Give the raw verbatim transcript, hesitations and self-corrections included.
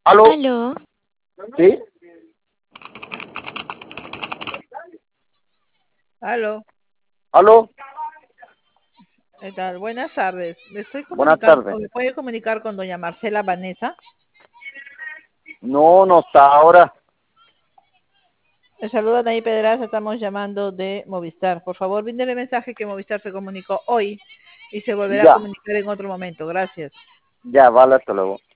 ¿Aló? Aló, ¿Sí? Aló, ¿Aló? ¿qué tal? Buenas tardes. Me estoy Buenas comunicando, o tardes. me puede comunicar con doña Marcela Vanessa. No, no está ahora. Le saluda Nayib Pedraza, estamos llamando de Movistar. Por favor, bríndele mensaje que Movistar se comunicó hoy y se volverá a Ya, comunicar en otro momento. Gracias. ya, vale, hasta luego.